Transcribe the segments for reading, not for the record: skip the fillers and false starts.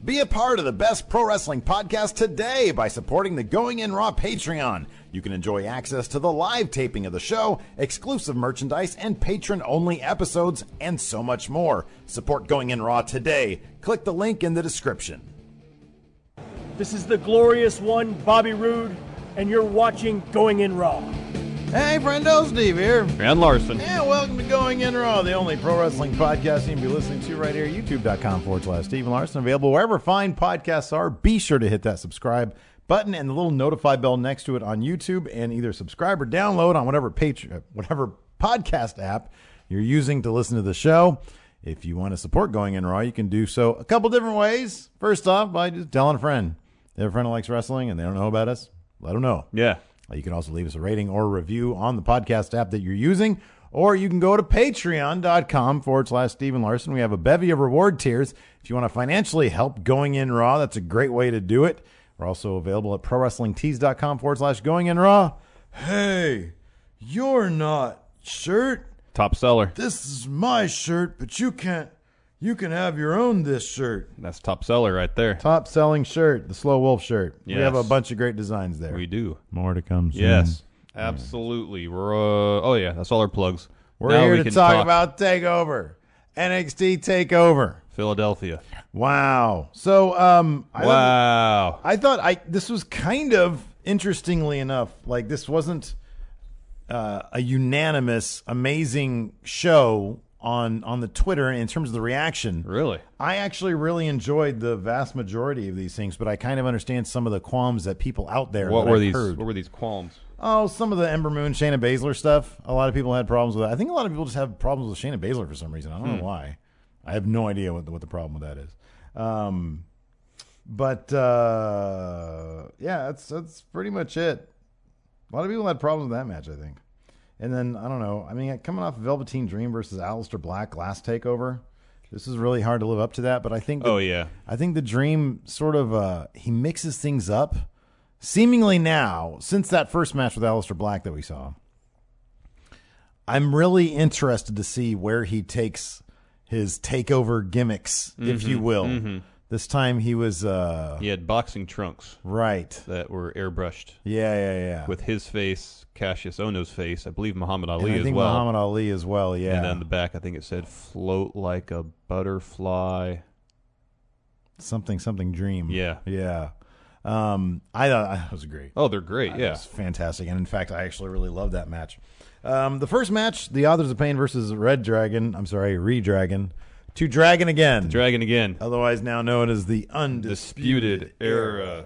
Be a part of the best pro wrestling podcast today by supporting the Going In Raw Patreon. You can enjoy access to the live taping of the show, exclusive merchandise, and patron-only episodes, and so much more. Support Going In Raw today. Click the link in the description. This is the glorious one, Bobby Roode, and you're watching Going In Raw. Hey, friendo, Steve here. And Larson. And welcome to Going In Raw, the only pro wrestling podcast you can be listening to right here, youtube.com/Steve Larson. Available wherever fine podcasts are. Be sure to hit that subscribe button and the little notify bell next to it on YouTube, and either subscribe or download on whatever podcast app you're using to listen to the show. If you want to support Going In Raw, you can do so a couple different ways. First off, by just telling a friend. They have a friend who likes wrestling and they don't know about us, let them know. Yeah. You can also leave us a rating or a review on the podcast app that you're using, or you can go to patreon.com/Steven Larson. We have a bevy of reward tiers. If you want to financially help Going In Raw, that's a great way to do it. We're also available at prowrestlingtees.com/Going In Raw. Hey, you're not shirt. Top seller. This is my shirt, but you can have your own this shirt. That's top seller right there. Top selling shirt, the Slow Wolf shirt. Yes. We have a bunch of great designs there. We do. More to come soon. Yes, absolutely. We're that's all our plugs. We're Now here we to can talk about TakeOver. NXT TakeOver. Philadelphia. Wow. So, I thought this was kind of, interestingly enough, like this wasn't a unanimous, amazing show on the Twitter in terms of the reaction. Really? I actually really enjoyed the vast majority of these things, but I kind of understand some of the qualms that people out there What that were I've these? heard. What were these qualms? Oh, some of the Ember Moon, Shayna Baszler stuff. A lot of people had problems with that. I think a lot of people just have problems with Shayna Baszler for some reason. I don't know why. I have no idea what the problem with that is. Yeah, that's pretty much it. A lot of people had problems with that match, I think. And then, I don't know. I mean, coming off Velveteen Dream versus Aleister Black last TakeOver, this is really hard to live up to that. But I think I think the Dream sort of he mixes things up. Seemingly now, since that first match with Aleister Black that we saw, I'm really interested to see where he takes his TakeOver gimmicks, if you will. Mm-hmm. This time he was... he had boxing trunks. Right. That were airbrushed. Yeah. With his face, Cassius Ohno's face, I believe Muhammad Ali and I think as well. Muhammad Ali as well, yeah. And on the back, I think it said, float like a butterfly. Something dream. Yeah. Yeah. I thought that was great. Oh, they're great, yeah. It was fantastic. And in fact, I actually really loved that match. The first match, The Authors of Pain versus Redragon. To Dragon Again. Dragon Again. Otherwise now known as the Undisputed Era.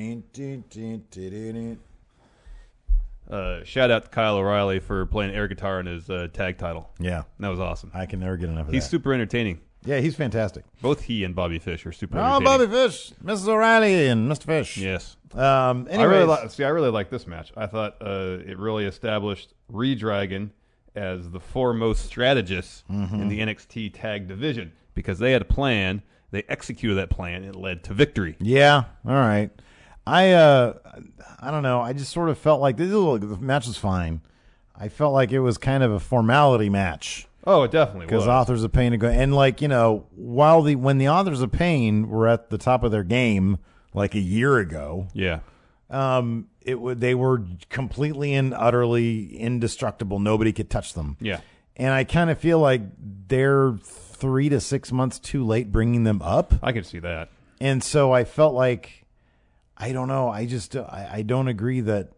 Shout out to Kyle O'Reilly for playing air guitar in his tag title. Yeah. That was awesome. I can never get enough of that. He's super entertaining. Yeah, he's fantastic. Both he and Bobby Fish are super entertaining. Oh, Bobby Fish, Mrs. O'Reilly, and Mr. Fish. Yes. Anyways. I really like this match. I thought it really established Redragon as the foremost strategist in the NXT tag division because they had a plan. They executed that plan. It led to victory. Yeah. All right. I don't know. I just sort of felt like the match was fine. I felt like it was kind of a formality match. Oh, it definitely was. Because Authors of Pain and when the Authors of Pain were at the top of their game like a year ago, yeah, they were completely and utterly indestructible. Nobody could touch them. Yeah, and I kind of feel like they're 3 to 6 months too late bringing them up. I can see that, and so I felt like I don't know. I don't agree that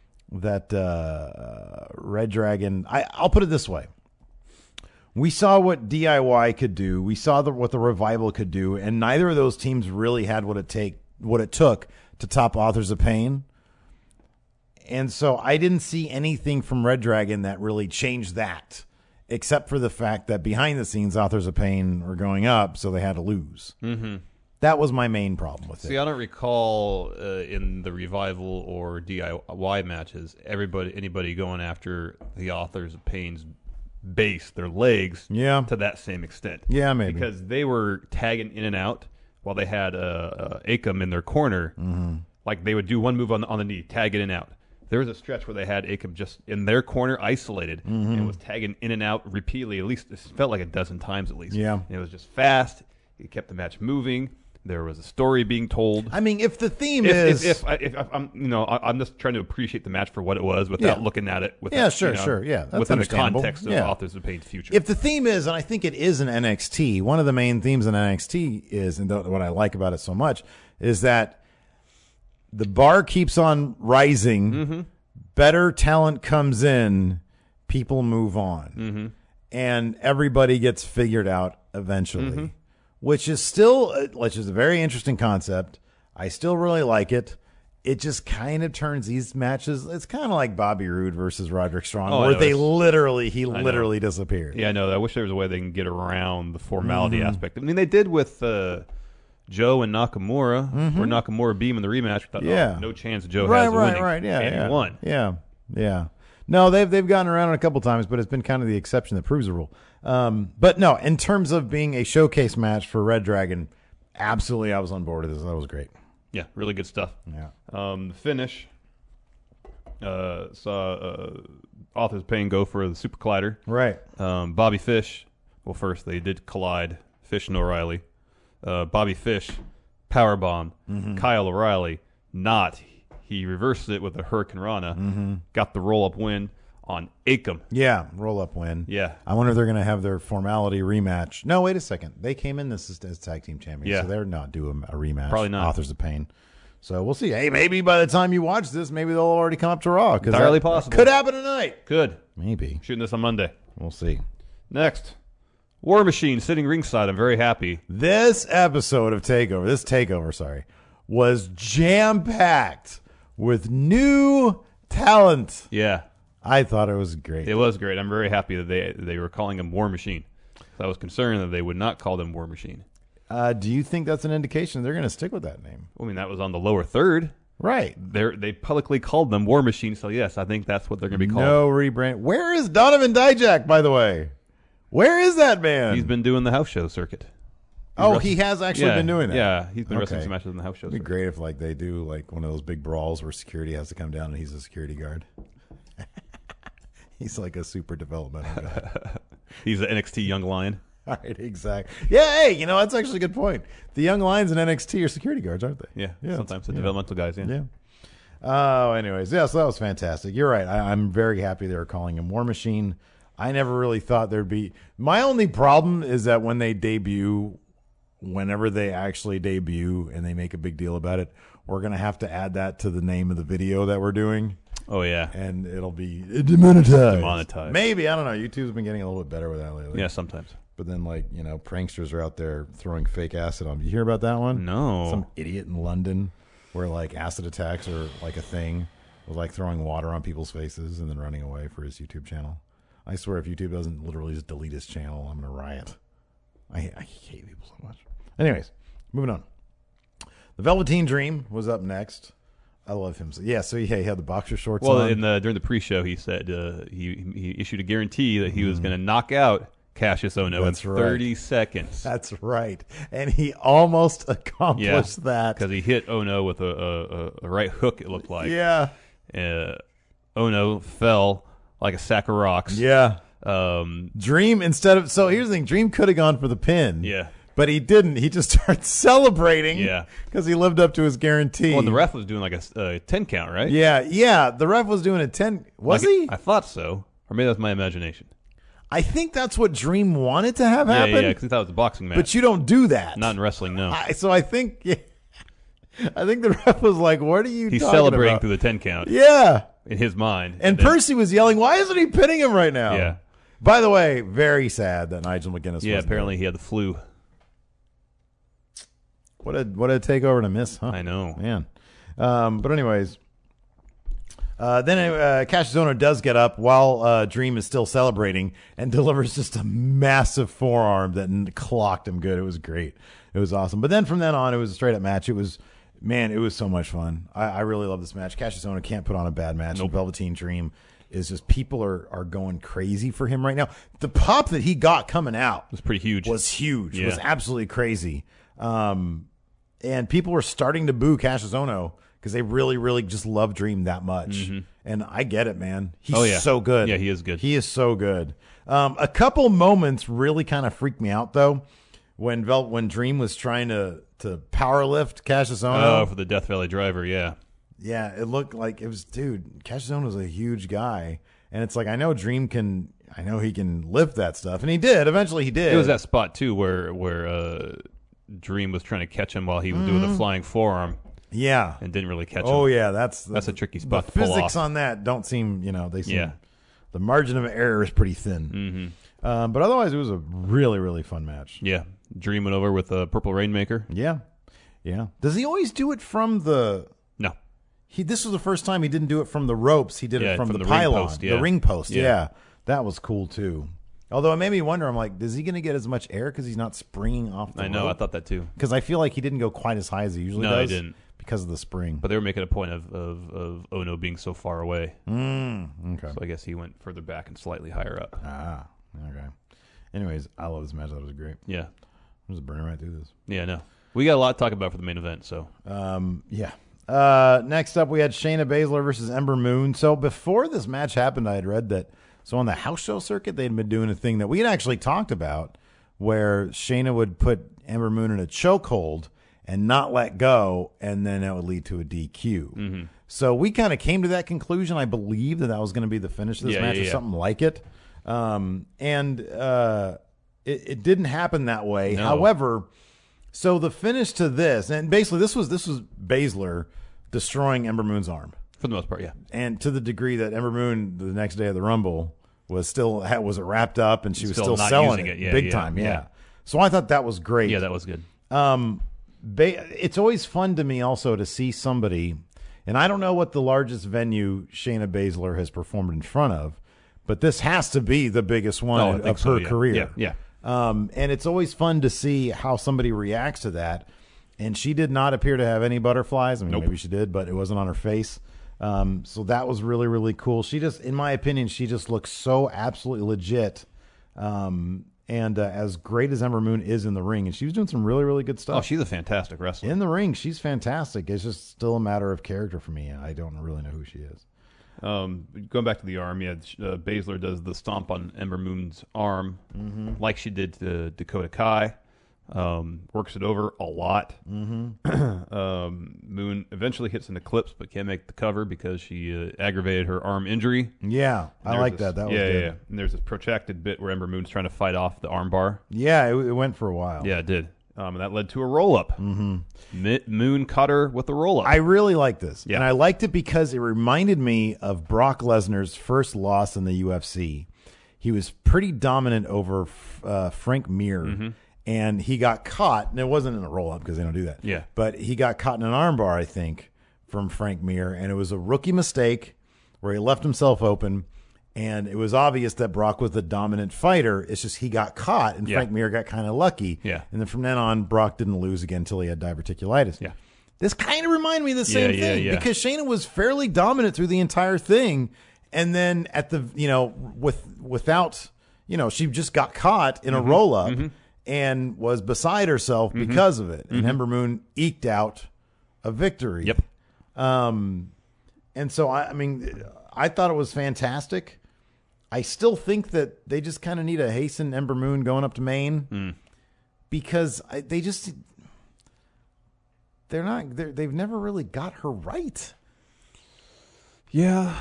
Red Dragon. I'll put it this way. We saw what DIY could do. We saw what the Revival could do, and neither of those teams really had what it took to top Authors of Pain. And so I didn't see anything from Red Dragon that really changed that, except for the fact that behind the scenes, Authors of Pain were going up, so they had to lose. Mm-hmm. That was my main problem with it. See, I don't recall in the Revival or DIY matches anybody going after the Authors of Pain's base, their legs, to that same extent. Yeah, maybe. Because they were tagging in and out while they had Akam in their corner. Mm-hmm. Like they would do one move on the knee, tag in and out. There was a stretch where they had Akam just in their corner, isolated, and was tagging in and out repeatedly. At least it felt like a dozen times at least. Yeah, and it was just fast. It kept the match moving. There was a story being told. I mean, if the theme If I'm, I'm just trying to appreciate the match for what it was without looking at it. Without, sure. Yeah, that's within the understandable. context of Authors of Pain's future. If the theme is, and I think it is in NXT, one of the main themes in NXT is, and what I like about it so much, is that the bar keeps on rising, better talent comes in, people move on, and everybody gets figured out eventually. Which is a very interesting concept. I still really like it. It just kind of turns these matches. It's kind of like Bobby Roode versus Roderick Strong, where he literally disappeared. Yeah, I know. I wish there was a way they can get around the formality aspect. I mean, they did with Joe and Nakamura, where Nakamura beat him in the rematch. We thought, no chance Joe has winning. Right. And he won. Yeah. No, they've gotten around it a couple times, but it's been kind of the exception that proves the rule. But no, in terms of being a showcase match for Red Dragon, absolutely, I was on board with this. That was great. Yeah, really good stuff. Yeah. The finish saw Authors of Pain go for the Super Collider. Right. Bobby Fish. Well, first they did collide. Fish and O'Reilly. Bobby Fish, powerbomb. Kyle O'Reilly, not. He reversed it with a Hurricane Rana. Got the roll-up win on Akam. Yeah, roll-up win. Yeah. I wonder if they're going to have their formality rematch. No, wait a second. They came in this as tag team champions, so they're not doing a rematch. Probably not. Authors of Pain. So we'll see. Hey, maybe by the time you watch this, maybe they'll already come up to Raw. Entirely possible. Could happen tonight. Good. Maybe. Shooting this on Monday. We'll see. Next. War Machine sitting ringside. I'm very happy. This takeover, was jam-packed with new talent. Yeah. I thought it was great. It was great. I'm very happy that they were calling him War Machine. So I was concerned that they would not call them War Machine. Do you think that's an indication they're going to stick with that name? I mean, that was on the lower third. Right. They publicly called them War Machine, so yes, I think that's what they're going to be called. No rebrand. Where is Donovan Dijak, by the way? Where is that man? He's been doing the house show circuit. He has actually been doing that. Yeah, he's been wrestling some matches in the house show. It'd be great if they do one of those big brawls where security has to come down and he's a security guard. He's like a super developmental guy. He's the NXT Young Lion. All right, exactly. Yeah, hey, that's actually a good point. The Young Lions in NXT are security guards, aren't they? Yeah, sometimes the developmental guys, Yeah. Oh, anyways, so that was fantastic. You're right. I'm very happy they were calling him War Machine. I never really thought there'd be... My only problem is that when they debut, whenever they actually debut and they make a big deal about it, we're going to have to add that to the name of the video that we're doing. Oh, yeah. And it'll be demonetized. Demonetized. Maybe. I don't know. YouTube's been getting a little bit better with that lately. Yeah, sometimes. But then, pranksters are out there throwing fake acid on. You hear about that one? No. Some idiot in London where, acid attacks are, a thing. Was, throwing water on people's faces and then running away for his YouTube channel. I swear if YouTube doesn't literally just delete his channel, I'm going to riot. I hate people so much. Anyways, moving on. The Velveteen Dream was up next. I love him. He had the boxer shorts on. Well, during the pre-show, he said he issued a guarantee that he was going to knock out Cassius Ohno in 30 seconds. That's right. And he almost accomplished that. Because he hit Ohno with a right hook, it looked like. Yeah. Ohno fell like a sack of rocks. Yeah. Dream, so here's the thing. Dream could have gone for the pin. Yeah. But he didn't. He just started celebrating. Yeah. Because he lived up to his guarantee. Well, the ref was doing a 10 count, right? Yeah. The ref was doing a 10. Was he? I thought so. Or maybe that's my imagination. I think that's what Dream wanted to have happen. Yeah, because he thought it was a boxing match. But you don't do that. Not in wrestling, no. So I think the ref was like, what are you He's talking celebrating about? through the 10 count. Yeah. In his mind. And Percy was yelling, why isn't he pinning him right now? Yeah. By the way, very sad that Nigel McGuinness Yeah, wasn't apparently there. he had the flu. What a takeover to miss, huh? I know. Man. But anyways, then Cassius Ohno does get up while Dream is still celebrating and delivers just a massive forearm that clocked him good. It was great. It was awesome. But then from then on, it was a straight-up match. It was so much fun. I really love this match. Cassius Ohno can't put on a bad match. Nope. Velveteen Dream is just, people are going crazy for him right now. The pop that he got coming out It was pretty huge. was huge. Yeah. It was absolutely crazy. And people were starting to boo Cassius Ohno because they really, really just love Dream that much. Mm-hmm. And I get it, man. He's so good. Yeah, he is good. He is so good. A couple moments really kind of freaked me out, though, when Dream was trying to power lift Cassius Ohno. Oh, for the Death Valley Driver, yeah. Yeah, it looked like it was, dude, Cassius Ohno was a huge guy. And it's like, I know he can lift that stuff. And he did. Eventually he did. It was that spot, too, where Dream was trying to catch him while he was doing the flying forearm. Yeah. And didn't really catch him. Oh, yeah. That's a tricky spot the to pull physics off. on that don't seem, they seem, Yeah. the margin of error is pretty thin. Mm-hmm. But otherwise, it was a really, really fun match. Yeah. Dream went over with a Purple Rainmaker. Yeah. Yeah. Does he always do it from the... No. This was the first time he didn't do it from the ropes. He did it from the ring pylon, post, yeah. the ring post. Yeah. Yeah, that was cool too. Although it made me wonder, I'm like, is he going to get as much air because he's not springing off the I know, rope? I thought that too. Because I feel like he didn't go quite as high as he usually does. No, he didn't. Because of the spring. But they were making a point of Ohno being so far away. Okay. So I guess he went further back and slightly higher up. Ah, okay. Anyways, I love this match. That was great. Yeah. I'm just burning right through this. Yeah, no. We got a lot to talk about for the main event, so. Yeah. Next up, we had Shayna Baszler versus Ember Moon. So before this match happened, I had read that. So on the house show circuit, they'd been doing a thing that we had actually talked about, where Shayna would put Ember Moon in a chokehold and not let go, and then that would lead to a DQ. Mm-hmm. So we kind of came to that conclusion. I believe that was going to be the finish of this match or something like it. It didn't happen that way. No. However, so the finish to this, and basically this was Baszler destroying Ember Moon's arm. For the most part, yeah. And to the degree that Ember Moon, the next day of the Rumble, was wrapped up and she was still not selling using it it. big time. Yeah. So I thought that was great. Yeah, that was good. It's always fun to me also to see somebody, and I don't know what the largest venue Shayna Baszler has performed in front of, but this has to be the biggest one of her career. Yeah. And it's always fun to see how somebody reacts to that. And she did not appear to have any butterflies. I mean, maybe she did, but it wasn't on her face. So that was really, really cool. She just, in my opinion, she just looks so absolutely legit. And as great as Ember Moon is in the ring, and she was doing some really, really good stuff. Oh, she's a fantastic wrestler. In the ring, she's fantastic. It's just still a matter of character for me. I don't really know who she is. Going back to the arm, Baszler does the stomp on Ember Moon's arm, like she did to Dakota Kai. Works it over a lot. Moon eventually hits an eclipse, but can't make the cover because she aggravated her arm injury. Yeah, I like that. That was good. Yeah. And there's this protracted bit where Ember Moon's trying to fight off the arm bar. Yeah, it went for a while. Yeah, it did. And that led to a roll-up. Moon caught her with the roll-up. I really like this. Yeah. And I liked it because it reminded me of Brock Lesnar's first loss in the UFC. He was pretty dominant over Frank Mir, and he got caught. And it wasn't in a roll-up because they don't do that. Yeah. But he got caught in an armbar, I think, from Frank Mir, and it was a rookie mistake where he left himself open. And it was obvious that Brock was the dominant fighter. It's just he got caught, and Frank Mir got kind of lucky. Yeah. And then from then on, Brock didn't lose again until he had diverticulitis. Yeah. This kind of reminded me of the same thing yeah. because Shayna was fairly dominant through the entire thing. And then at the, without, she just got caught in a roll up and was beside herself because of it. And Ember Moon eked out a victory. Yep. And so, I thought it was fantastic. I still think that they just kind of need to hasten Ember Moon going up to Maine because they've never really got her right. Yeah.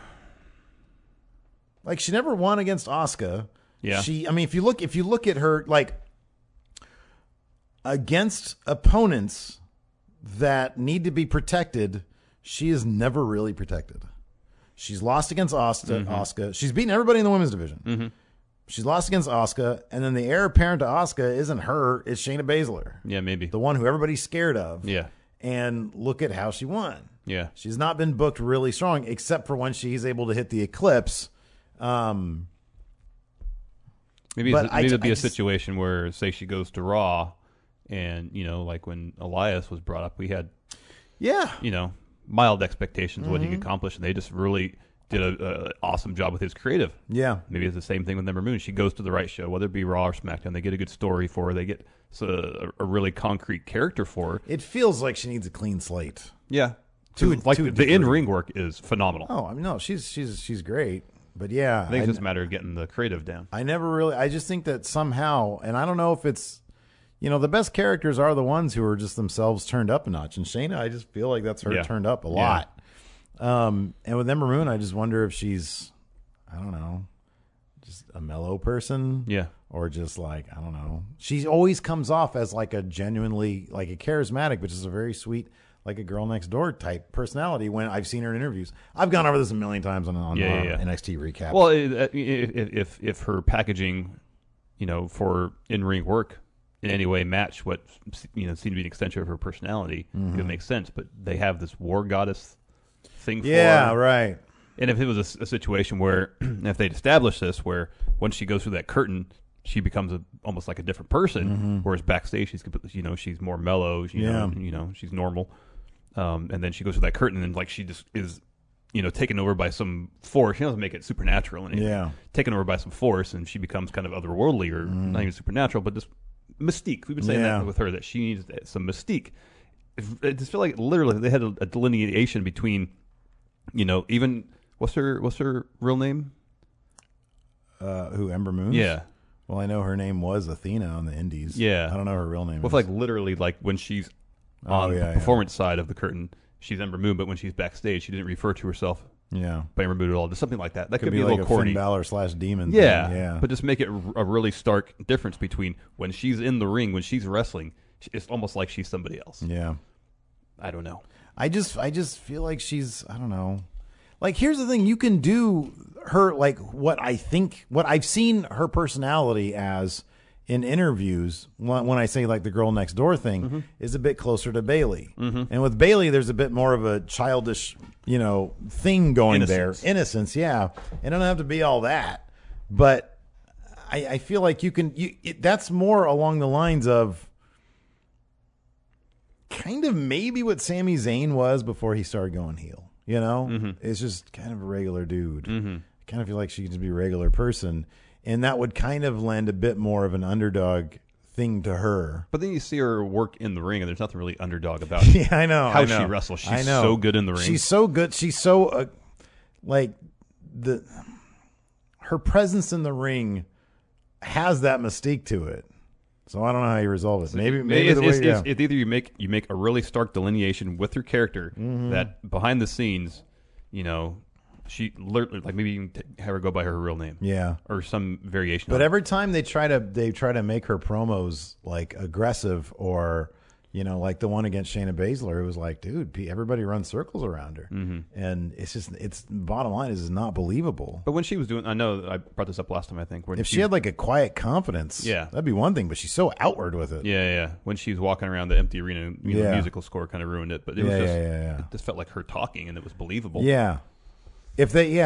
Like she never won against Asuka. Yeah. If you look at her like against opponents that need to be protected, she is never really protected. She's lost against Asuka. She's beaten everybody in the women's division. She's lost against Asuka, and then the heir apparent to Asuka isn't her, it's Shayna Baszler. Yeah, maybe. The one who everybody's scared of. Yeah. And look at how she won. Yeah. She's not been booked really strong, except for when she's able to hit the eclipse. Maybe it'll be a situation where, say, she goes to Raw, and, like when Elias was brought up, we had, mild expectations of what he could accomplish, and they just really did an awesome job with his creative. Yeah. Maybe it's the same thing with Ember Moon. She goes to the right show, whether it be Raw or SmackDown. They get a good story for her. They get a really concrete character for her. It feels like she needs a clean slate. Yeah. To the in-ring work is phenomenal. Oh, no, she's great. But yeah. I think it's just a matter of getting the creative down. I just think that somehow, and I don't know if it's, the best characters are the ones who are just themselves turned up a notch. And Shayna, I just feel like that's her turned up a lot. And with Ember Moon, I just wonder if she's, I don't know, just a mellow person. Yeah. Or just like, I don't know. She always comes off as like a genuinely, like a charismatic, which is a very sweet, like a girl next door type personality when I've seen her in interviews. I've gone over this a million times on NXT recap. Well, if her packaging, for in-ring work in any way match what, seemed to be an extension of her personality, it would make sense. But they have this war goddess thing for her. Yeah, right. And if it was a situation where, if they'd established this, where once she goes through that curtain, she becomes almost like a different person, whereas backstage she's more mellow, she's normal, and then she goes through that curtain and like she just is, taken over by some force. She doesn't make it supernatural, and taken over by some force, and she becomes kind of otherworldly or not even supernatural, but just mystique. We've been saying that with her, that she needs some mystique. I just feel like literally they had a delineation between, even what's her real name? Who, Ember Moon? Yeah. Well, I know her name was Athena on the Indies. Yeah. I don't know her real name. Well, like literally, like when she's on the performance side of the curtain, she's Ember Moon, but when she's backstage, she didn't refer to herself by Ember Moon at all. Just something like that. That could be a like little corny. Finn Balor / Demon. Yeah. Thing. Yeah. But just make it a really stark difference between when she's in the ring, when she's wrestling, it's almost like she's somebody else. Yeah. I don't know. I just feel like she's, I don't know. Like, here's the thing. You can do her, like, what I've seen her personality as in interviews, when I say, like, the girl next door thing, is a bit closer to Bayley. And with Bayley, there's a bit more of a childish, thing going there. Innocence, yeah. It don't have to be all that. But I feel like that's more along the lines of kind of maybe what Sami Zayn was before he started going heel. It's just kind of a regular dude. I kind of feel like she could just be a regular person, and that would kind of lend a bit more of an underdog thing to her. But then you see her work in the ring, and there's nothing really underdog about it. Yeah, I know. How she wrestles. She's so good in the ring. She's so good. She's so her presence in the ring has that mystique to it. So I don't know how you resolve it. Maybe it's either you make a really stark delineation with her character that behind the scenes, she like maybe you can have her go by her real name, or some variation. But every time they try to make her promos like aggressive or like the one against Shayna Baszler, it was like, dude, everybody runs circles around her, and it's bottom line is not believable. But when she was doing, I know I brought this up last time, I think. If she had like a quiet confidence, that'd be one thing. But she's so outward with it. Yeah. When she was walking around the empty arena, the musical score kind of ruined it. But it was it just felt like her talking, and it was believable. Yeah. If they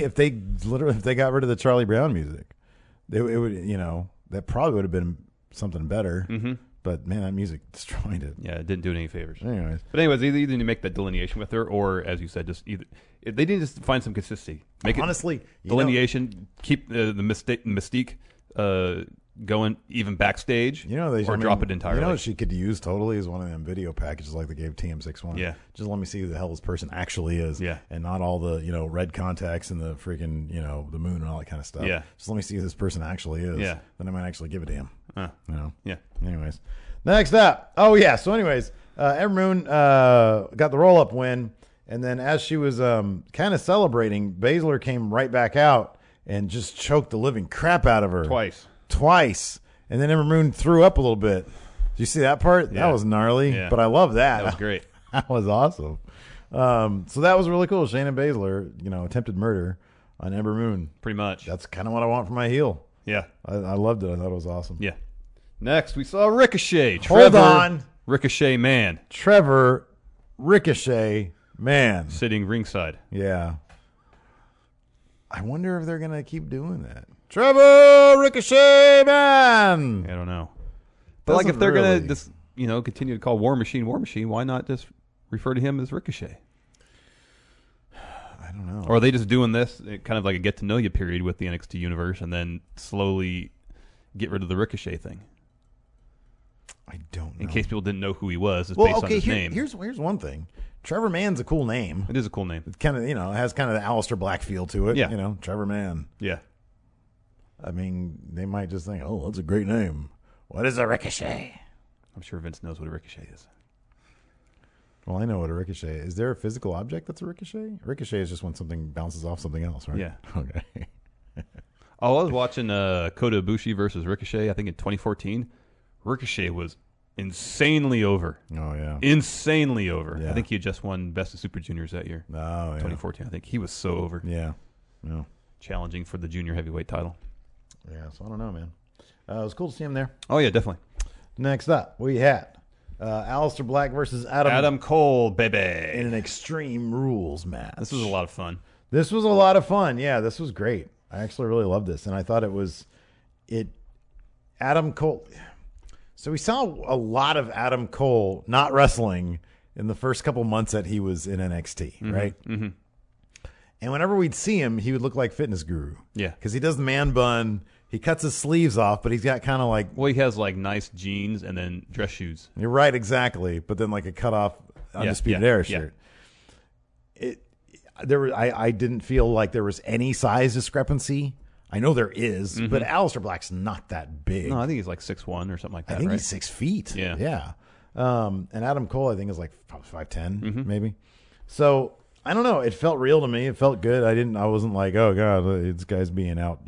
got rid of the Charlie Brown music, it would that probably would have been something better. But man, that music destroyed it. Yeah, it didn't do it any favors. Anyways, either you make that delineation with her, or as you said, just either they need to just find some consistency. Make honestly it delineation, keep the mystique going even backstage, or drop it entirely. What she could use totally is one of them video packages like they gave TM61. Yeah, just let me see who the hell this person actually is. Yeah, and not all the red contacts and the freaking the moon and all that kind of stuff. Yeah, just let me see who this person actually is. Yeah, then I might actually give it to him. Yeah. Anyways, next up. Oh yeah. So anyways, Ember Moon got the roll up win, and then as she was kind of celebrating, Baszler came right back out and just choked the living crap out of her twice, and then Ember Moon threw up a little bit. Did you see that part? Yeah. That was gnarly, but I love that. That was great. That was awesome. So that was really cool. Shayna Baszler, attempted murder on Ember Moon. Pretty much. That's kind of what I want for my heel. Yeah. I loved it. I thought it was awesome. Yeah. Next, we saw Ricochet. Hold on. Ricochet Man. Trevor Ricochet Man. Sitting ringside. Yeah. I wonder if they're going to keep doing that. Trevor Ricochet Man. I don't know. But like if they're going to just, continue to call War Machine, why not just refer to him as Ricochet? I don't know. Or are they just doing this kind of like a get-to-know-you period with the NXT universe and then slowly get rid of the Ricochet thing? I don't know. In case people didn't know who he was, it's based on his name. Here's one thing. Trevor Mann's a cool name. It is a cool name. It kind of, it has kind of the Aleister Black feel to it. Yeah. Trevor Mann. Yeah. I mean, they might just think, oh, that's a great name. What is a Ricochet? I'm sure Vince knows what a ricochet is. Well, I know what a ricochet is. Is there a physical object that's a ricochet? Ricochet is just when something bounces off something else, right? Yeah. Okay. Oh, I was watching Kota Ibushi versus Ricochet, I think in 2014. Ricochet was insanely over. Oh, yeah. Insanely over. Yeah. I think he had just won Best of Super Juniors that year. Oh, yeah. 2014. I think he was so over. Yeah. Yeah. Challenging for the junior heavyweight title. Yeah, so I don't know, man. It was cool to see him there. Oh, yeah, definitely. Next up, we had Aleister Black versus Adam Cole, baby. in an Extreme Rules match. This was a lot of fun. This was a lot of fun. Yeah, this was great. I actually really loved this, and I thought Adam Cole. So we saw a lot of Adam Cole not wrestling in the first couple months that he was in NXT, right? Mm-hmm. And whenever we'd see him, he would look like Fitness Guru. Yeah. Because he does the man bun. He cuts his sleeves off, but he's got kind of like... Well, he has like nice jeans and then dress shoes. You're right, exactly. But then like a cut off Undisputed Era shirt. I didn't feel like there was any size discrepancy. I know there is, but Aleister Black's not that big. No, I think he's like 6'1" or something like that. I think right? he's 6 feet. Yeah. Yeah. And Adam Cole, I think, is like 5'10", maybe. So I don't know. It felt real to me. It felt good. I wasn't like, oh god, this guy's being out,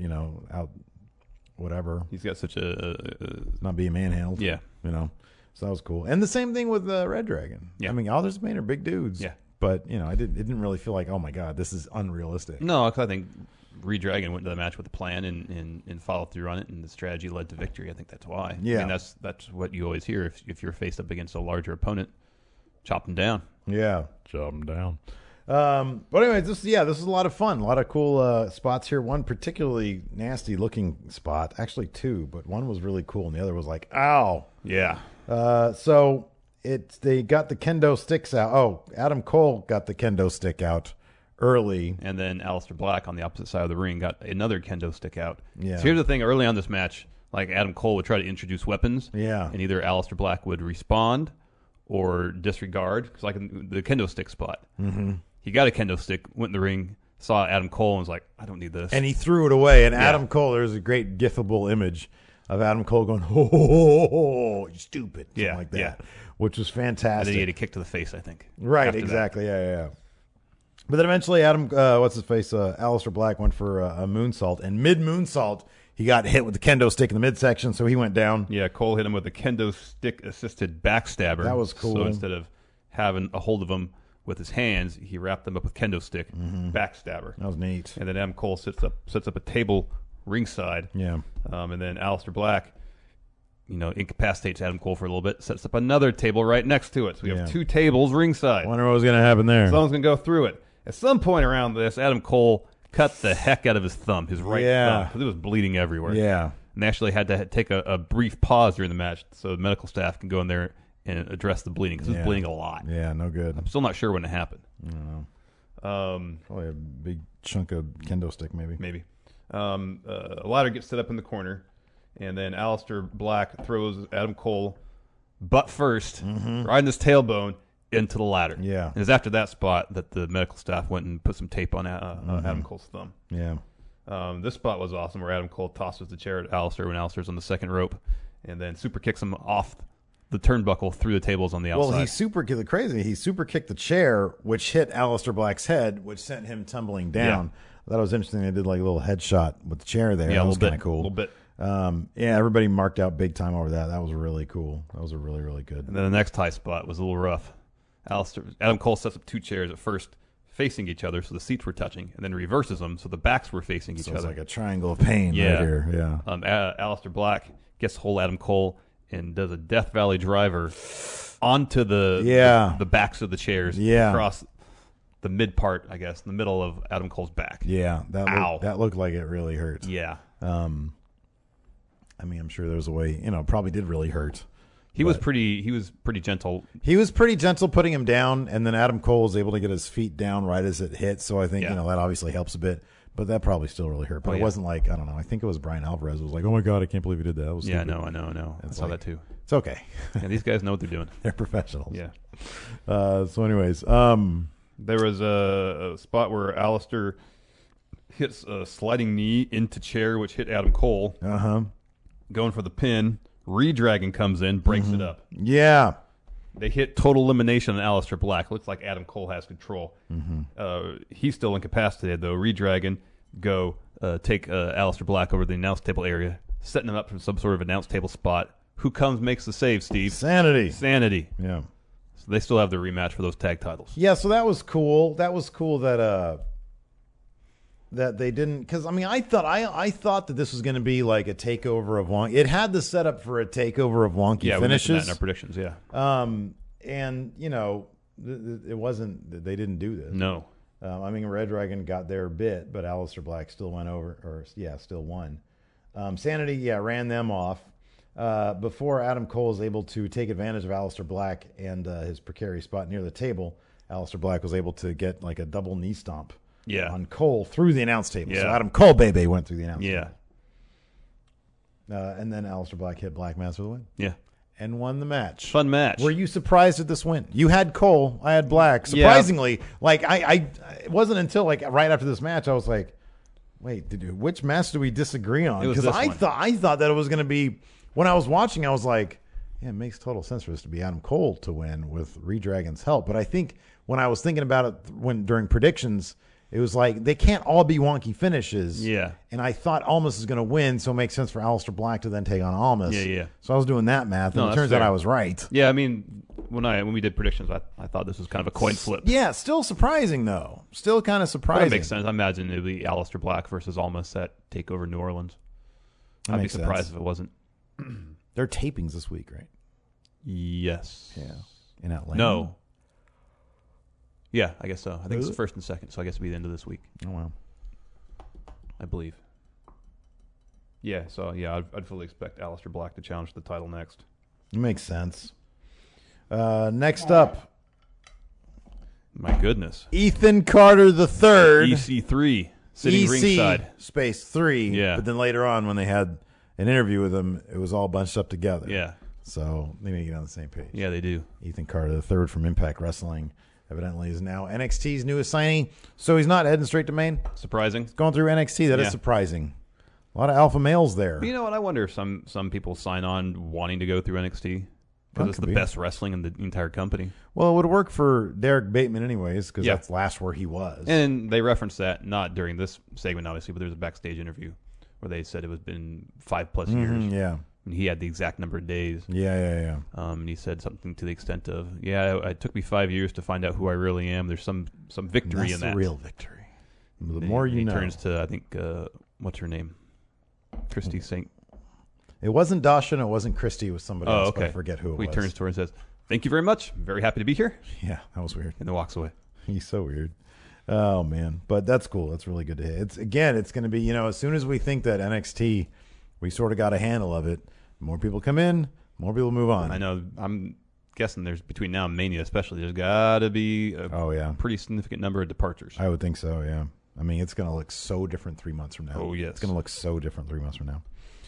whatever. He's got such Not being manhandled. Yeah. So that was cool. And the same thing with Red Dragon. Yeah. I mean, all there's been are big dudes. Yeah. But it didn't really feel like, oh my god, this is unrealistic. No, because I think Redragon went to the match with a plan and followed through on it, and the strategy led to victory. I think that's why. Yeah. I mean, that's what you always hear if you're faced up against a larger opponent, chop them down. Yeah, chop them down. But anyways, this is a lot of fun. A lot of cool spots here. One particularly nasty looking spot, actually two, but one was really cool, and the other was like, ow. Yeah. So they got the kendo sticks out. Oh, Adam Cole got the kendo stick out early. And then Aleister Black on the opposite side of the ring got another kendo stick out. Yeah. So here's the thing: early on this match, like Adam Cole would try to introduce weapons. Yeah. And either Aleister Black would respond or disregard, because like in the kendo stick spot. Mm-hmm. He got a kendo stick, went in the ring, saw Adam Cole, and was like, I don't need this. And he threw it away. And Yeah. Adam Cole, there's a great gifable image of Adam Cole going, ho, ho, ho, ho, you stupid. Something Yeah, like that. yeah. Which was And then fantastic. he had a kick to the face, I think. Right, after that. exactly. Yeah. But then eventually Aleister Black went for a moonsault. And mid-moonsault, he got hit with the kendo stick in the midsection, so he went down. Yeah, Cole hit him with a kendo stick assisted backstabber. That was cool. So instead of having a hold of him with his hands, he wrapped them up with kendo stick, backstabber. That was neat. And then Adam Cole sets up a table ringside. Yeah. And then Aleister Black, incapacitates Adam Cole for a little bit, sets up another table right next to it. So we Yeah. have two tables ringside. I wonder what was going to happen there. Someone's going to go through it. At some point around this, Adam Cole cut the heck out of his thumb, his right thumb, because it was bleeding everywhere. Yeah. And they actually had to take a brief pause during the match so the medical staff can go in there and address the bleeding, because it was bleeding a lot. Yeah, no good. I'm still not sure when it happened. I don't know. Probably a big chunk of kendo stick, maybe. Maybe. A ladder gets set up in the corner, and then Aleister Black throws Adam Cole butt first, right in his tailbone, into the ladder. Yeah. And it was after that spot that the medical staff went and put some tape on Adam Cole's thumb. Yeah. This spot was awesome, where Adam Cole tosses the chair at Aleister when Aleister's on the second rope, and then super kicks him off the turnbuckle through the tables on the outside. Well, he super kicked the chair, which hit Aleister Black's head, which sent him tumbling down. I thought it was interesting. They did like a little headshot with the chair there. Yeah, that a was little kind bit. of cool. A little bit. Everybody marked out big time over that. That was really cool. That was a really, really good. And then the next high spot was a little rough. Adam Cole sets up two chairs at first facing each other, so the seats were touching, and then reverses them so the backs were facing each So it's other. like a triangle of pain right here. Yeah. Aleister Black gets hold of Adam Cole and does a Death Valley driver onto the backs of the chairs across the mid part, I guess, the middle of Adam Cole's back. Yeah. That looked like it really hurt. Yeah. I mean, I'm sure there's a way, it probably did really hurt. He was pretty gentle. He was pretty gentle putting him down, and then Adam Cole was able to get his feet down right as it hit. So I think, that obviously helps a bit. But that probably still really hurt. But it wasn't like, I don't know. I think it was Brian Alvarez who was like, oh my God, I can't believe he did that. That was stupid. I know. I saw that too. It's okay. Yeah, these guys know what they're doing. They're professionals. Yeah. So anyways, there was a spot where Aleister hits a sliding knee into chair, which hit Adam Cole. Uh-huh. Going for the pin. Redragon comes in, breaks it up. Yeah. They hit total elimination on Aleister Black. Looks like Adam Cole has control. He's still incapacitated, though. Redragon go take Aleister Black over the announce table area, setting him up from some sort of announce table spot. Who comes, makes the save, Steve? Sanity. Yeah. So they still have the rematch for those tag titles. Yeah, so that was cool. That was cool that that they didn't, because I mean, I thought that this was going to be like a takeover of wonky. It had the setup for a takeover of wonky Yeah, finishes. we mentioned that in our predictions. Yeah. And you know, it wasn't. They didn't do this. No. I mean, Red Dragon got their bit, but Aleister Black still went over, or still won. Sanity, ran them off before Adam Cole was able to take advantage of Aleister Black and his precarious spot near the table. Aleister Black was able to get like a double knee stomp. Yeah. On Cole through the announce table. Yeah. So Adam Cole, baby, went through the announce Yeah. table. And then Aleister Black hit Black Mass for the win. Yeah. And won the match. Fun match. Were you surprised at this win? You had Cole, I had Black. Surprisingly, like I it wasn't until like right after this match I was like, wait, which match do we disagree on? It was Because this one. I thought that it was going to be, when I was watching, I was like, yeah, it makes total sense for this to be Adam Cole to win with Redragon's help. But I think when I was thinking about it during predictions, it was like they can't all be wonky finishes. Yeah. And I thought Almas is going to win, so it makes sense for Aleister Black to then take on Almas. Yeah. So I was doing that math, and No, it that's turns out fair. I was right. Yeah, I mean, when we did predictions, I thought this was kind of a coin flip. Yeah, still surprising, though. Still kind of surprising. That makes sense. I imagine it would be Aleister Black versus Almas at TakeOver New Orleans. That I'd be makes surprised sense. if it wasn't. They're tapings this week, right? Yes. Yeah. In Atlanta? No. Yeah, I guess so. I think it's Is the it? first and second, so I guess it'll be the end of this week, Oh, wow. I believe. Yeah, so yeah, I'd fully expect Aleister Black to challenge the title next. It makes sense. Next up, My goodness. Ethan Carter III. EC3 sitting ringside. space 3. Yeah. But then later on, when they had an interview with him, it was all bunched up together. Yeah. So they need to get on the same page. Yeah, they do. Ethan Carter III from Impact Wrestling evidently is now NXT's newest signee. So he's not heading straight to main. Surprising. Going through NXT. That is Yeah. surprising. A lot of alpha males there. But you know what? I wonder if some people sign on wanting to go through NXT because That it's could the be. best wrestling in the entire company. Well, it would work for Derek Bateman anyways, because Yeah. that's last where he was. And they referenced that not during this segment, obviously, but there was a backstage interview where they said it was been 5+ years. Yeah. And he had the exact number of days. Yeah. And he said something to the extent of, it took me 5 years to find out who I really am. There's some victory That's in that. the real victory. The And more he you know. turns to, I think, what's her name? Christy St. It wasn't Dasha and it wasn't Christy. It was somebody Oh, else, okay. but I forget who it He was. turns to her and says, "Thank you very much. Very happy to be here." Yeah, that was weird. And then walks away. He's so weird. Oh, man. But that's cool. That's really good to hear. It's going to be, as soon as we think that NXT, we sort of got a handle of it, more people come in, more people move on. I know. I'm guessing there's between now and Mania, especially, there's got to be a Oh, yeah. pretty significant number of departures. I would think so, yeah. I mean, it's going to look so different 3 months from now. Oh, yes. It's going to look so different 3 months from now.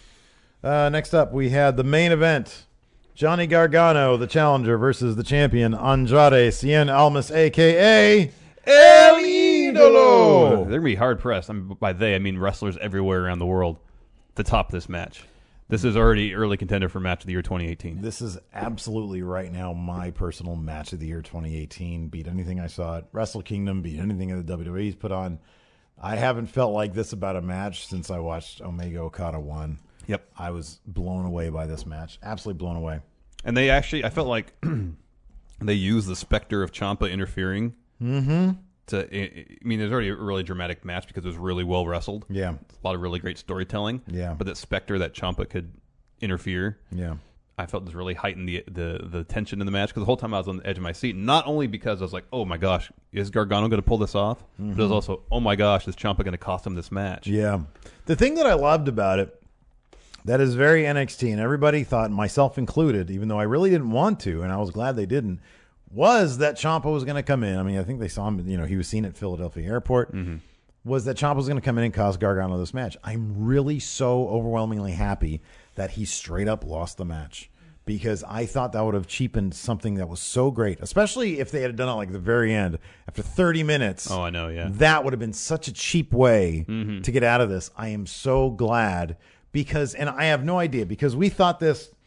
Next up, we had the main event. Johnny Gargano, the challenger, versus the champion, Andrade Cien Almas, a.k.a. El Idolo. They're going to be hard-pressed. By they, I mean wrestlers everywhere around the world to top this match. This is already early contender for Match of the Year 2018. This is absolutely right now my personal match of the year 2018. Beat anything I saw at Wrestle Kingdom, beat anything that the WWE's put on. I haven't felt like this about a match since I watched Omega Okada 1. Yep. I was blown away by this match. Absolutely blown away. And they actually, I felt like they used the specter of Ciampa interfering. Mm-hmm. There's already a really dramatic match because it was really well wrestled. Yeah. A lot of really great storytelling. Yeah. But that specter that Ciampa could interfere, Yeah. I felt this really heightened the tension in the match because the whole time I was on the edge of my seat. Not only because I was like, oh my gosh, is Gargano going to pull this off? But it was also, oh my gosh, is Ciampa going to cost him this match? Yeah. The thing that I loved about it, that is very NXT, and everybody thought, myself included, even though I really didn't want to, and I was glad they didn't, was that Ciampa was going to come in. I mean, I think they saw him, he was seen at Philadelphia Airport, was that Ciampa was going to come in and cause Gargano this match. I'm really so overwhelmingly happy that he straight up lost the match because I thought that would have cheapened something that was so great, especially if they had done it like the very end, after 30 minutes. Oh, I know, yeah. That would have been such a cheap way to get out of this. I am so glad because, and I have no idea, because we thought this,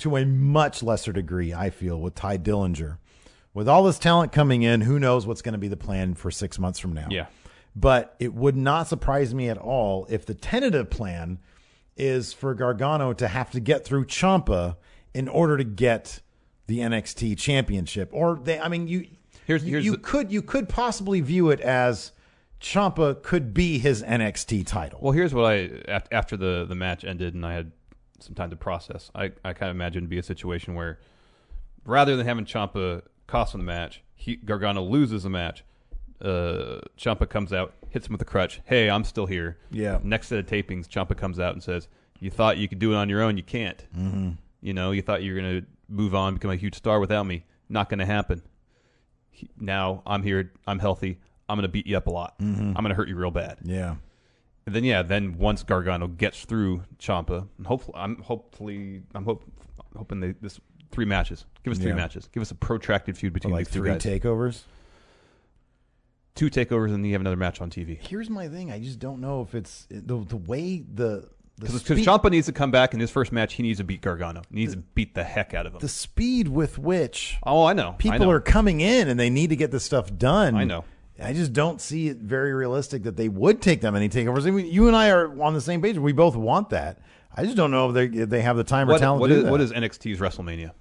to a much lesser degree, I feel, with Ty Dillinger. With all this talent coming in, who knows what's going to be the plan for 6 months from now. Yeah. But it would not surprise me at all if the tentative plan is for Gargano to have to get through Ciampa in order to get the NXT championship. Or you could possibly view it as Ciampa could be his NXT title. Well, here's what after the match ended and I had some time to process. I kind of imagined it'd be a situation where rather than having Ciampa cost him the match, Gargano loses the match. Ciampa comes out, hits him with a crutch. Hey, I'm still here. Yeah. Next set of tapings, Ciampa comes out and says, "You thought you could do it on your own. You can't. Mm-hmm. You thought you were going to move on, become a huge star without me. Not going to happen. Now I'm here. I'm healthy. I'm going to beat you up a lot. Mm-hmm. I'm going to hurt you real bad." Yeah. And then once Gargano gets through Ciampa, and I'm hoping this 3 matches. Give us 3 matches. Give us a protracted feud between Like these 2 3 guys. takeovers. 2 takeovers, and then you have another match on TV. Here's my thing. I just don't know if it's the way the Because speed, Ciampa needs to come back in his first match. He needs to beat Gargano. He needs to beat the heck out of him. the speed with which Oh, I know. people are coming in and they need to get this stuff done. I know. I just don't see it very realistic that they would take that many takeovers. I mean, you and I are on the same page. We both want that. I just don't know if they have the time or talent to do that. What is NXT's WrestleMania?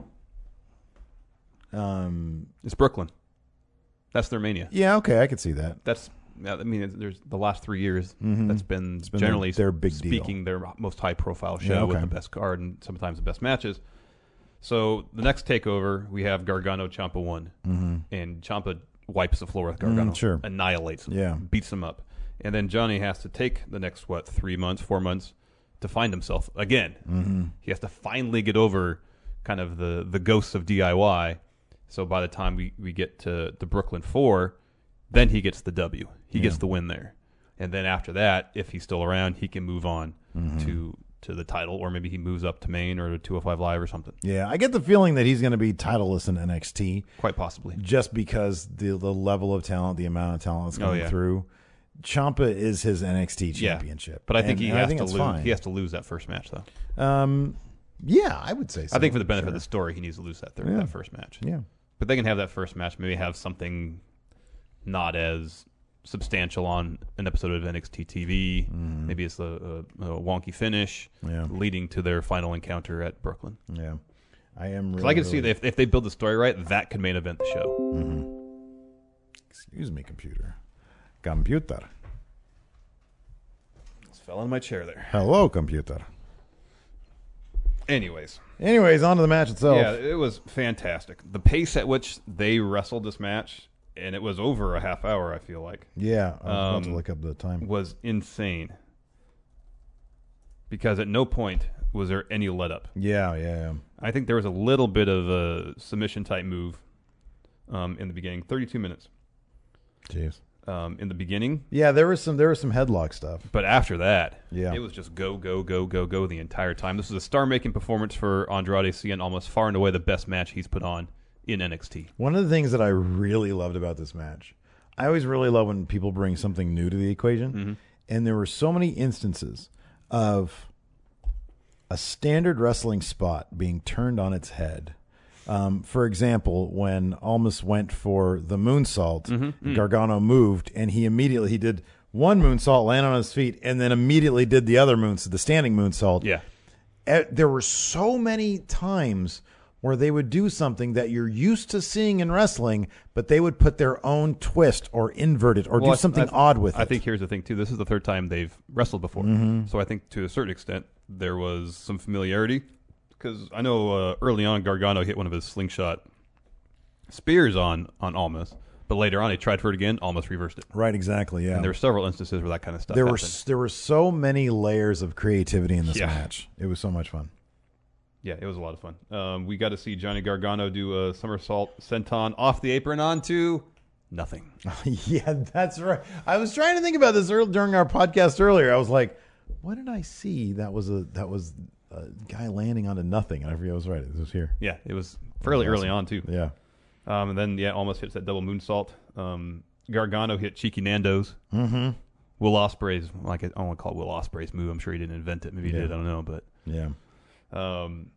It's Brooklyn. That's their Mania. Yeah, okay, I could see that. There's the last 3 years. That's been generally their big deal. speaking their most high profile show with the best card and sometimes the best matches. So the next takeover, we have Gargano Ciampa 1, and Ciampa wipes the floor with Gargano, sure. annihilates him, Yeah. beats him up, and then Johnny has to take the next 3 months, 4 months to find himself again. He has to finally get over kind of the ghosts of DIY. So by the time we get to Brooklyn 4, then he gets the W. He gets the win there. And then after that, if he's still around, he can move on to the title, or maybe he moves up to Maine or to 205 Live or something. Yeah, I get the feeling that he's going to be titleless in NXT. Quite possibly. Just because the level of talent, the amount of talent that's coming through. Ciampa is his NXT championship. But I think he has to it's lose. fine. He has to lose that first match, though. Yeah, I would say so. I think for the benefit of the story, he needs to lose that first match. Yeah. But they can have that first match, maybe have something not as substantial on an episode of NXT TV. Maybe it's a wonky finish leading to their final encounter at Brooklyn. Yeah. I am really... I can see that if they build the story right, that could main event the show. Excuse me, computer. Computer. Just fell in my chair there. Hello, computer. Anyways, on to the match itself. yeah, it was fantastic. The pace at which they wrestled this match, and it was over a half hour, I feel like, Yeah, I was about to look up the time. was insane. Because at no point was there any let up. Yeah. I think there was a little bit of a submission type move in the beginning. 32 minutes Jeez. in the beginning. Yeah, there was some headlock stuff. But after that, Yeah. it was just go the entire time. This was a star-making performance for Andrade Cien, almost far and away the best match he's put on in NXT. One of the things that I really loved about this match, I always really love when people bring something new to the equation. And there were so many instances of a standard wrestling spot being turned on its head. For example, when Almas went for the moonsault, Gargano moved, and he did one moonsault, land on his feet, and then immediately did the other moonsault, the standing moonsault. Yeah. There were so many times where they would do something that you're used to seeing in wrestling, but they would put their own twist or invert it or do something odd with it. I think here's the thing, too. This is the third time they've wrestled before. So I think to a certain extent there was some familiarity. Because I know early on Gargano hit one of his slingshot spears on Almas, but later on he tried for it again, Almas reversed it. Right, exactly, yeah. And there were several instances where that kind of stuff There happened. were so many layers of creativity in this Yeah. match. It was so much fun. Yeah, it was a lot of fun. We got to see Johnny Gargano do a somersault senton off the apron onto nothing. Yeah, that's right. I was trying to think about this during our podcast earlier. I was like, what did I see? That was a guy landing onto nothing. And I forget I was right. It was here. Yeah, it was fairly early on, too. Yeah. And then, almost hits that double moonsault. Gargano hit Cheeky Nando's. Will Ospreay's, I don't want to call it Will Ospreay's move. I'm sure he didn't invent it. Maybe he did. I don't know. But yeah.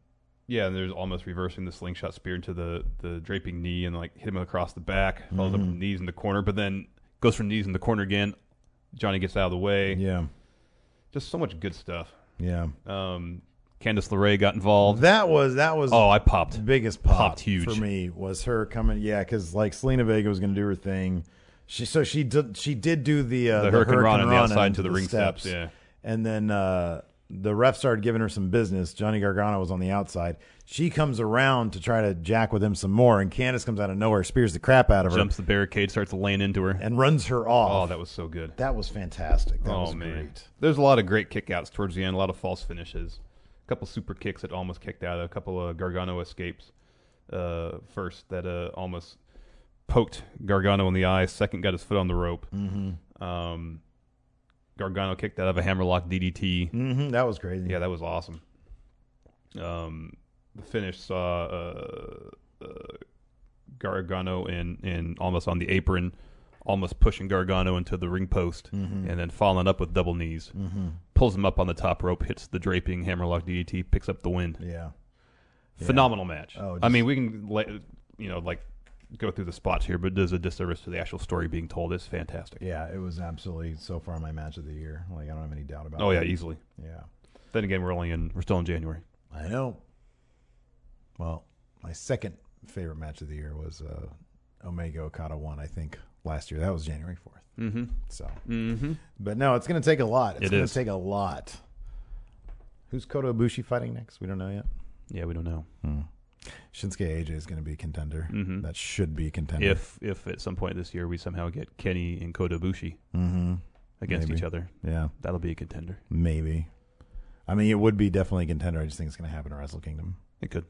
Yeah, and there's almost reversing the slingshot spear into the draping knee and like hit him across the back, follows up with knees in the corner, but then goes for knees in the corner again. Johnny gets out of the way. Yeah. Just so much good stuff. Yeah. Candice LeRae got involved. That was Oh, I popped. the biggest pop Popped huge. for me was her coming. Yeah, because like Selena Vega was going to do her thing. She did do the Hurricane Run on the outside into to the ring steps. Yeah. And then the ref started giving her some business. Johnny Gargano was on the outside. She comes around to try to jack with him some more, and Candice comes out of nowhere, spears the crap out of her, Jumps the barricade, starts laying into her. and runs her off. Oh, that was so good. That was fantastic. That was man. great. There's a lot of great kickouts towards the end, a lot of false finishes. A couple super kicks that almost kicked out, a couple of Gargano escapes first that almost poked Gargano in the eye. Second, got his foot on the rope. Gargano kicked out of a hammerlock DDT. That was crazy. Yeah, that was awesome. The finish saw Gargano in almost on the apron, almost pushing Gargano into the ring post, and then following up with double knees. Pulls him up on the top rope, hits the draping hammerlock DDT, picks up the win. Yeah. Phenomenal match. Oh, I mean, we can go through the spots here, but it does a disservice to the actual story being told. It's fantastic. Yeah, it was absolutely so far my match of the year. Like I don't have any doubt about it. Oh yeah, easily. Yeah. Then again, we're still in January. I know. Well, my second favorite match of the year was Omega Okada 1, I think, last year. That was January 4th. Mm-hmm. So, Mm-hmm. but no, it's going to take a lot. It's It going is. to take a lot. Who's Kota Ibushi fighting next? We don't know yet. Yeah, we don't know. Shinsuke AJ is going to be a contender. Mhm. That should be a contender. If at some point this year we somehow get Kenny and Kota Ibushi against Maybe. each other, Yeah, that'll be a contender. maybe. I mean, it would be definitely a contender. I just think it's going to happen at Wrestle Kingdom. It could,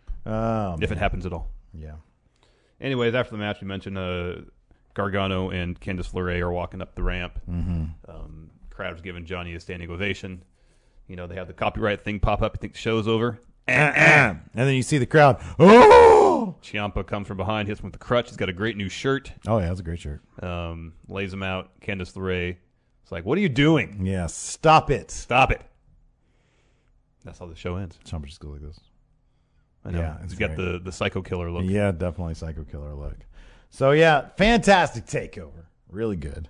If if it happens at all. Yeah. Anyways, after the match, we mentioned Gargano and Candice LeRae are walking up the ramp. Crowd's giving Johnny a standing ovation. You know, they have the copyright thing pop up. You think the show's over. And then you see the crowd. Oh! Ciampa comes from behind, hits him with the crutch. He's got a great new shirt. Oh, yeah, that's a great shirt. Lays him out. Candice LeRae. It's like, what are you doing? Yeah, stop it. Stop it. That's how the show ends. Ciampa just goes like this. I know. Yeah, it's He's got great. the psycho killer look. Yeah, definitely Psycho Killer look. So, yeah, fantastic takeover. Really good.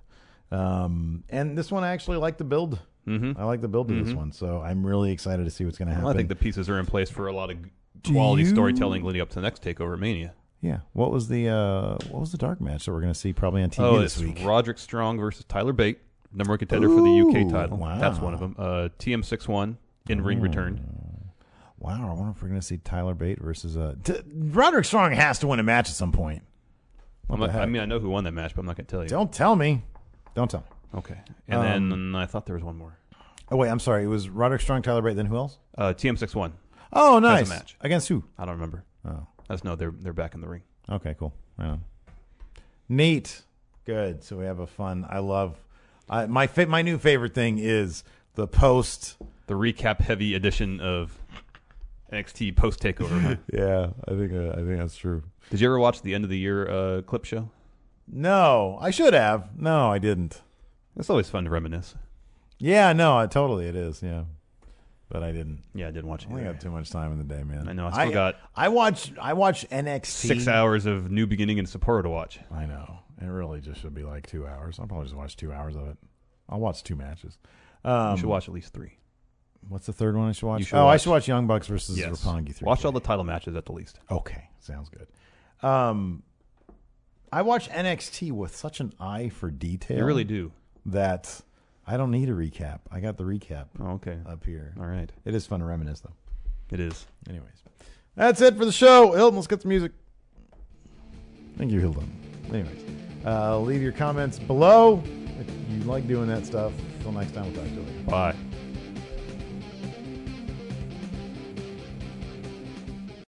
And this one, I actually like the build. I like the build to this one. So I'm really excited to see what's going to happen. Well, I think the pieces are in place for a lot of quality storytelling leading up to the next Takeover Mania. Yeah. What was the dark match that we're going to see probably on TV Oh, this it's week? Roderick Strong versus Tyler Bate, number one contender for the UK title. Wow. That's one of them. TM61 in ring return. Wow, I wonder if we're going to see Tyler Bate versus Roderick Strong has to win a match at some point. I the heck? mean, I know who won that match, but I'm not going to tell you. Don't tell me. Don't tell me. Okay. And then I thought there was one more. Oh wait, I'm sorry. It was Roderick Strong, Tyler Bate, then who else? TM61. Oh, nice. a match. Against who? I don't remember. Oh, I just know they're back in the ring. okay, cool. Yeah. Neat. Good. So we have a fun. I love. My new favorite thing is the post. The recap heavy edition of NXT post Takeover. Huh? Yeah, I think that's true. Did you ever watch the end of the year clip show? No, I should have. No, I didn't. It's always fun to reminisce. Yeah, no, totally it is. Yeah, but I didn't. Yeah, I didn't watch it. I only either. got too much time in the day, man. I know, I still got- I watch NXT 6 hours of New Beginning and Sapporo to watch. I know. It really just should be like 2 hours. I'll probably just watch 2 hours of it. I'll watch 2 matches. You should watch at least 3. What's the third one I should watch? You should I watch- should watch Young Bucks versus Yes. Roppongi 3. Watch all the title matches at the least. Okay, sounds good. I watch NXT with such an eye for detail. You really do. That I don't need a recap. I got the recap Oh, okay. up here. All right. It is fun to reminisce, though. It is. Anyways, that's it for the show. Hilton, let's get some music. Thank you, Hilton. Anyways, leave your comments below if you like doing that stuff. Until next time, we'll talk to you later. Bye.